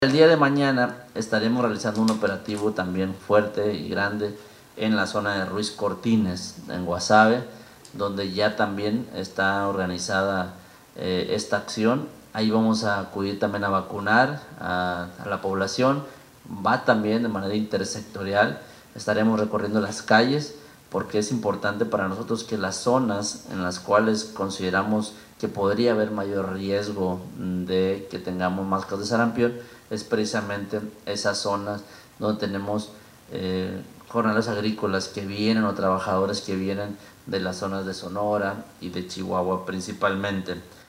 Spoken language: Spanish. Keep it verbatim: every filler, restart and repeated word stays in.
El día de mañana estaremos realizando un operativo también fuerte y grande en la zona de Ruiz Cortines, en Guasave, donde ya también está organizada eh, esta acción. Ahí vamos a acudir también a vacunar a, a la población. Va también de manera intersectorial. Estaremos recorriendo las calles porque es importante para nosotros que las zonas en las cuales consideramos que podría haber mayor riesgo de que tengamos más casos de sarampión es precisamente esas zonas donde tenemos eh, jornaleros agrícolas que vienen o trabajadores que vienen de las zonas de Sonora y de Chihuahua principalmente.